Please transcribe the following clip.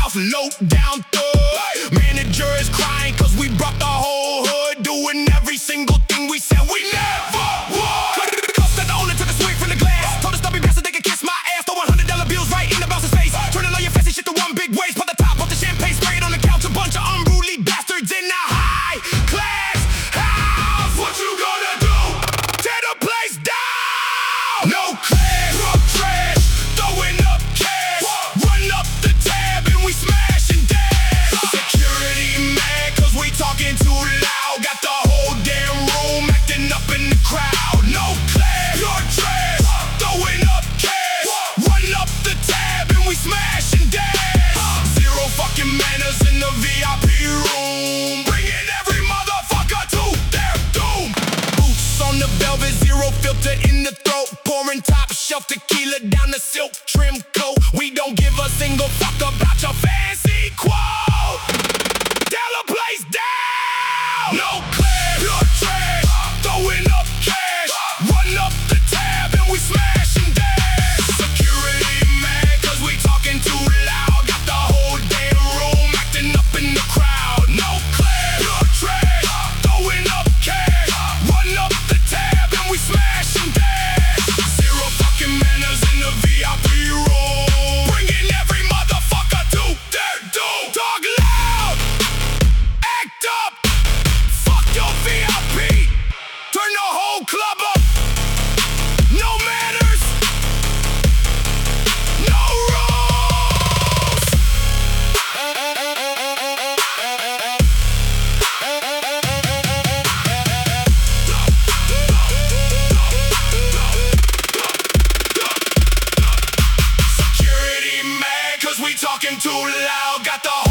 off, low down thug. Manager is crying cause we brought the whole hood, doing every single thing we said we never would. Cause the owner took a swig from the glass, told us stubby bastard they could kiss my ass, throw $100 bills right in the bouncer's face, turning all your fancy shit to one big waste, put the top off the champagne, spray it on the couch, a bunch of unruly bastards in a high class house. What you gonna do? Tear the place down. No class, drug trash, throwing up cash, run up the tab and we smash and dash. Security mad cause we talking too loud, got the whole damn room acting up in the crowd. No class, pure trash, throwing up cash, run up the tab and we smash and dash. Zero fucking manners in the VIP room, bringing every motherfucker to their doom. Boots on the velvet, zero filter in the throat, pouring top shelf tequila down the silk trim coat. We don't give a single fuck about your fancy quote. Tear the place down. No class, pure trash, throwing up cash, run up the tab and we smash and dash. Security mad cause we talking too loud, got the whole damn room acting up in the crowd. No class, pure trash, throwing up cash, run up the tab and we smash and dash. Zero fucking manners in the VIP room, bringing every motherfucker to their doom. Talk loud, act up, fuck your VIP, turn the whole club up. No manners, no rules. Security mad cause we talking too loud, got the